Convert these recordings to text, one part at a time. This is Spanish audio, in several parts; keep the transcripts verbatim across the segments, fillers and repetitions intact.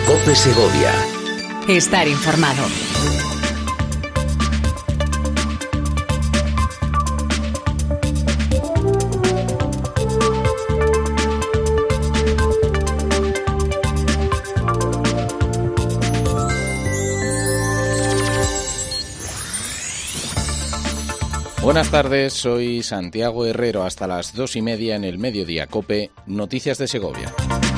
COPE Segovia. Estar informado. Buenas tardes, soy Santiago Herrero. Hasta las dos y media en el Mediodía COPE, Noticias de Segovia.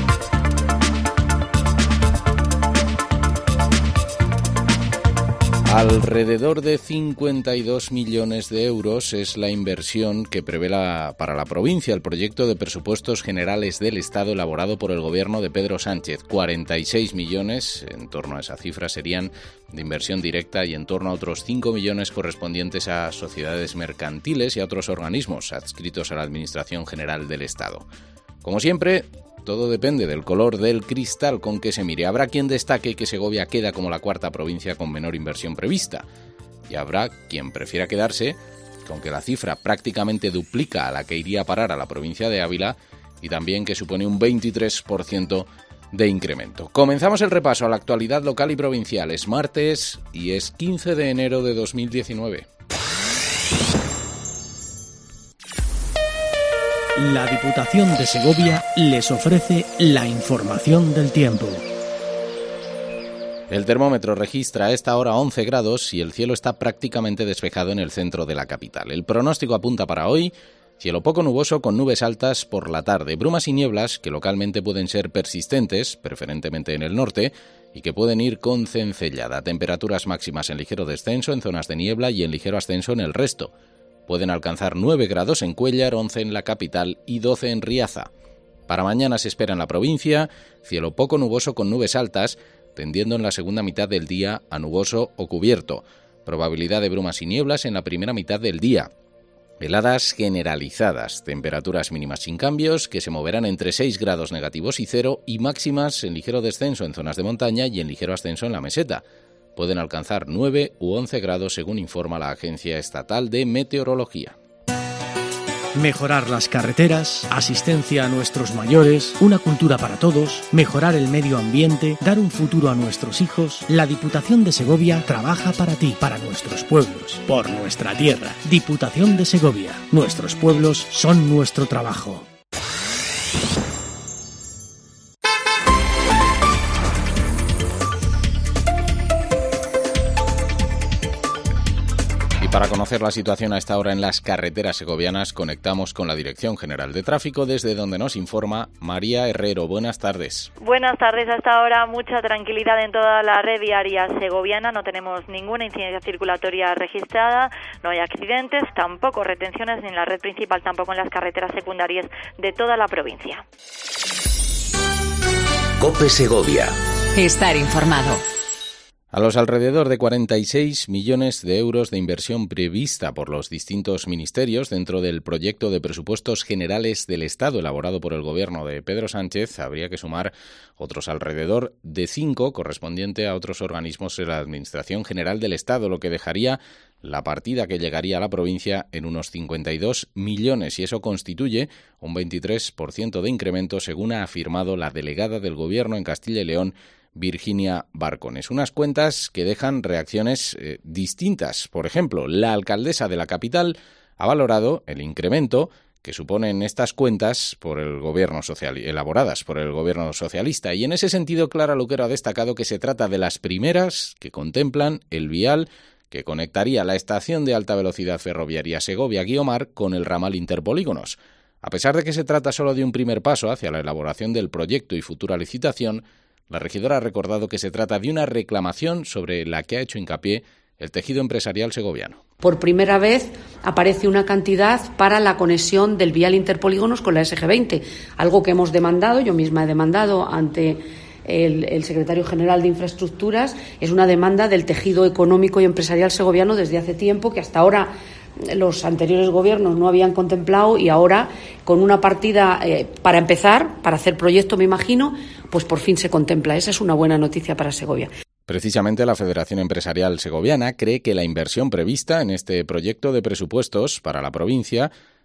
Alrededor de cincuenta y dos millones de euros es la inversión que prevé la, para la provincia el proyecto de presupuestos generales del Estado elaborado por el gobierno de Pedro Sánchez. cuarenta y seis millones, en torno a esa cifra, serían de inversión directa y en torno a otros cinco millones correspondientes a sociedades mercantiles y a otros organismos adscritos a la Administración General del Estado. Como siempre, todo depende del color del cristal con que se mire. Habrá quien destaque que Segovia queda como la cuarta provincia con menor inversión prevista. Y habrá quien prefiera quedarse con que la cifra prácticamente duplica a la que iría a parar a la provincia de Ávila y también que supone un veintitrés por ciento de incremento. Comenzamos el repaso a la actualidad local y provincial. Es martes y es quince de enero de dos mil diecinueve. La Diputación de Segovia les ofrece la información del tiempo. El termómetro registra a esta hora once grados y el cielo está prácticamente despejado en el centro de la capital. El pronóstico apunta para hoy cielo poco nuboso con nubes altas por la tarde, brumas y nieblas que localmente pueden ser persistentes, preferentemente en el norte, y que pueden ir con cencellada. Temperaturas máximas en ligero descenso en zonas de niebla y en ligero ascenso en el resto. Pueden alcanzar nueve grados en Cuéllar, once en la capital y doce en Riaza. Para mañana se espera en la provincia cielo poco nuboso con nubes altas, tendiendo en la segunda mitad del día a nuboso o cubierto. Probabilidad de brumas y nieblas en la primera mitad del día. Heladas generalizadas, temperaturas mínimas sin cambios que se moverán entre seis grados negativos y cero y máximas en ligero descenso en zonas de montaña y en ligero ascenso en la meseta. Pueden alcanzar nueve u once grados según informa la Agencia Estatal de Meteorología. Mejorar las carreteras, asistencia a nuestros mayores, una cultura para todos, mejorar el medio ambiente, dar un futuro a nuestros hijos. La Diputación de Segovia trabaja para ti, para nuestros pueblos, por nuestra tierra. Diputación de Segovia. Nuestros pueblos son nuestro trabajo. Para conocer la situación a esta hora en las carreteras segovianas, conectamos con la Dirección General de Tráfico, desde donde nos informa María Herrero. Buenas tardes. Buenas tardes. Hasta ahora mucha tranquilidad en toda la red viaria segoviana. No tenemos ninguna incidencia circulatoria registrada, no hay accidentes, tampoco retenciones ni en la red principal, tampoco en las carreteras secundarias de toda la provincia. COPE Segovia. Estar informado. A los alrededor de cuarenta y seis millones de euros de inversión prevista por los distintos ministerios dentro del proyecto de presupuestos generales del Estado elaborado por el gobierno de Pedro Sánchez, habría que sumar otros alrededor de cinco correspondiente a otros organismos de la Administración General del Estado, lo que dejaría la partida que llegaría a la provincia en unos cincuenta y dos millones, y eso constituye un veintitrés por ciento de incremento, según ha afirmado la delegada del Gobierno en Castilla y León, Virginia Barcones. Unas cuentas que dejan reacciones eh, distintas. Por ejemplo, la alcaldesa de la capital ha valorado el incremento que suponen estas cuentas por el gobierno social, elaboradas por el gobierno socialista. Y en ese sentido, Clara Luquero ha destacado que se trata de las primeras que contemplan el vial que conectaría la estación de alta velocidad ferroviaria Segovia-Guiomar con el ramal Interpolígonos. A pesar de que se trata solo de un primer paso hacia la elaboración del proyecto y futura licitación, la regidora ha recordado que se trata de una reclamación sobre la que ha hecho hincapié el tejido empresarial segoviano. Por primera vez aparece una cantidad para la conexión del vial Interpolígonos con la ese ge veinte, algo que hemos demandado, yo misma he demandado ante el, el secretario general de Infraestructuras. Es una demanda del tejido económico y empresarial segoviano desde hace tiempo, que hasta ahora los anteriores gobiernos no habían contemplado, y ahora con una partida eh, para empezar, para hacer proyecto, me imagino, pues por fin se contempla. Esa es una buena noticia para Segovia. Precisamente la Federación Empresarial Segoviana cree que la inversión prevista en este proyecto de presupuestos para la provincia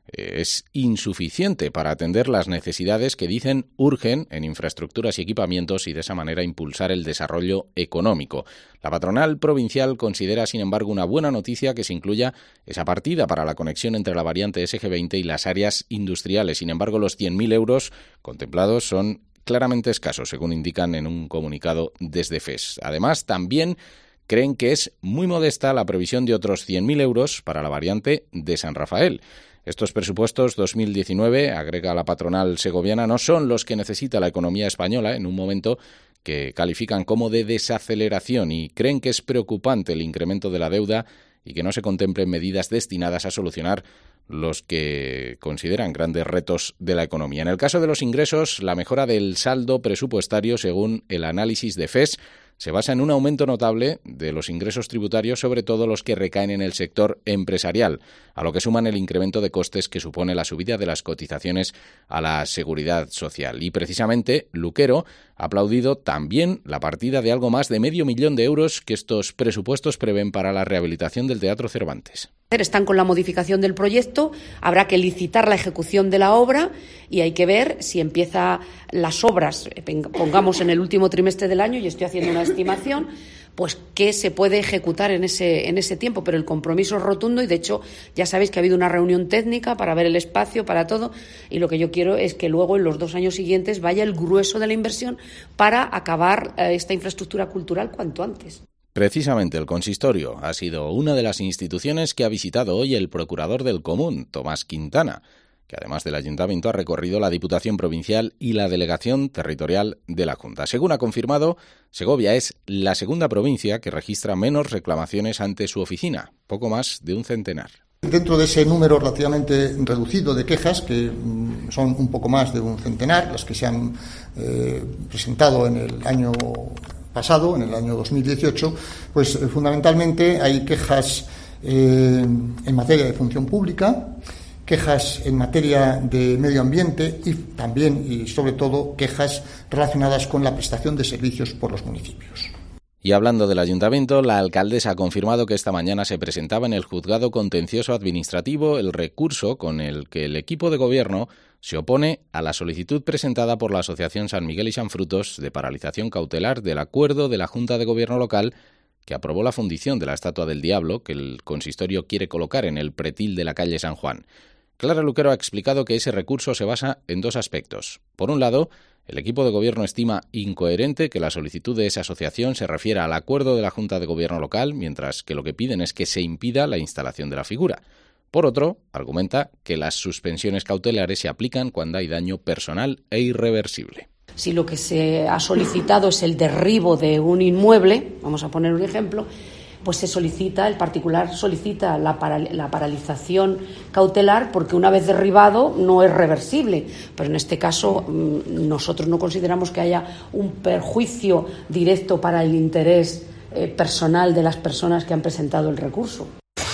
es insuficiente para atender las necesidades que dicen urgen en infraestructuras y equipamientos y de esa manera impulsar el desarrollo económico. La patronal provincial considera, sin embargo, una buena noticia que se incluya esa partida para la conexión entre la variante ese ge veinte y las áreas industriales. Sin embargo, los cien mil euros contemplados son claramente escasos, según indican en un comunicado desde F E S. Además, también creen que es muy modesta la previsión de otros cien mil euros para la variante de San Rafael. Estos presupuestos dos mil diecinueve, agrega la patronal segoviana, no son los que necesita la economía española en un momento que califican como de desaceleración y creen que es preocupante el incremento de la deuda y que no se contemplen medidas destinadas a solucionar los que consideran grandes retos de la economía. En el caso de los ingresos, la mejora del saldo presupuestario, según el análisis de F E S, se basa en un aumento notable de los ingresos tributarios, sobre todo los que recaen en el sector empresarial, a lo que suman el incremento de costes que supone la subida de las cotizaciones a la seguridad social. Y precisamente Luquero ha aplaudido también la partida de algo más de medio millón de euros que estos presupuestos prevén para la rehabilitación del Teatro Cervantes. Están con la modificación del proyecto, habrá que licitar la ejecución de la obra y hay que ver si empieza las obras, pongamos en el último trimestre del año, y estoy haciendo una estimación, pues qué se puede ejecutar en ese, en ese tiempo, pero el compromiso es rotundo y de hecho ya sabéis que ha habido una reunión técnica para ver el espacio, para todo, y lo que yo quiero es que luego en los dos años siguientes vaya el grueso de la inversión para acabar eh, esta infraestructura cultural cuanto antes. Precisamente el consistorio ha sido una de las instituciones que ha visitado hoy el procurador del Común, Tomás Quintana, que además del Ayuntamiento ha recorrido la Diputación Provincial y la Delegación Territorial de la Junta. Según ha confirmado, Segovia es la segunda provincia que registra menos reclamaciones ante su oficina, poco más de un centenar. Dentro de ese número relativamente reducido de quejas, que son un poco más de un centenar, las que se han eh, presentado en el año pasado, en el año dos mil dieciocho, pues eh, fundamentalmente hay quejas eh, en materia de función pública, quejas en materia de medio ambiente y también y sobre todo quejas relacionadas con la prestación de servicios por los municipios. Y hablando del ayuntamiento, la alcaldesa ha confirmado que esta mañana se presentaba en el juzgado contencioso administrativo el recurso con el que el equipo de gobierno se opone a la solicitud presentada por la Asociación San Miguel y San Frutos de paralización cautelar del acuerdo de la Junta de Gobierno local que aprobó la fundición de la estatua del Diablo que el consistorio quiere colocar en el pretil de la calle San Juan. Clara Luquero ha explicado que ese recurso se basa en dos aspectos. Por un lado, el equipo de gobierno estima incoherente que la solicitud de esa asociación se refiera al acuerdo de la Junta de Gobierno local, mientras que lo que piden es que se impida la instalación de la figura. Por otro, argumenta que las suspensiones cautelares se aplican cuando hay daño personal e irreversible. Si lo que se ha solicitado es el derribo de un inmueble, vamos a poner un ejemplo, pues se solicita, el particular solicita la, para, la paralización cautelar porque una vez derribado no es reversible. Pero en este caso nosotros no consideramos que haya un perjuicio directo para el interés eh, personal de las personas que han presentado el recurso.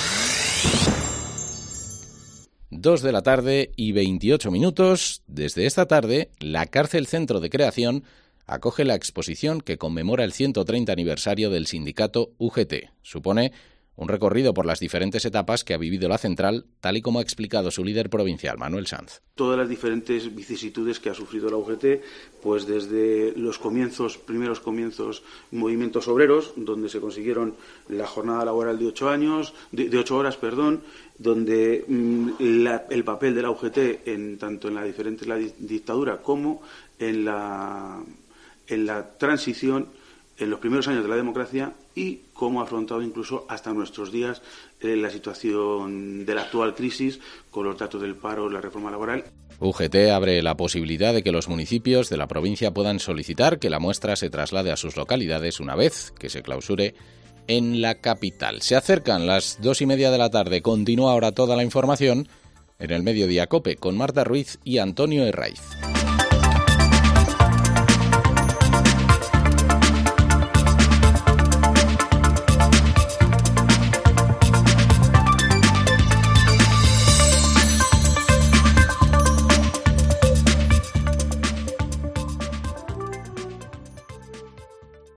Dos de la tarde y veintiocho minutos. Desde esta tarde, la Cárcel Centro de Creación acoge la exposición que conmemora el ciento treinta aniversario del sindicato U G T. Supone un recorrido por las diferentes etapas que ha vivido la central, tal y como ha explicado su líder provincial, Manuel Sanz. Todas las diferentes vicisitudes que ha sufrido la U G T, pues desde los comienzos, primeros comienzos, movimientos obreros, donde se consiguieron la jornada laboral de ocho años, de, de ocho horas, perdón, donde mmm, la, el papel de la U G T, en, tanto en la diferente la dictadura como en la en la transición, en los primeros años de la democracia y cómo ha afrontado incluso hasta nuestros días eh, la situación de la actual crisis con los datos del paro, la reforma laboral. U G T abre la posibilidad de que los municipios de la provincia puedan solicitar que la muestra se traslade a sus localidades una vez que se clausure en la capital. Se acercan las dos y media de la tarde. Continúa ahora toda la información en el Mediodía COPE con Marta Ruiz y Antonio Herraiz.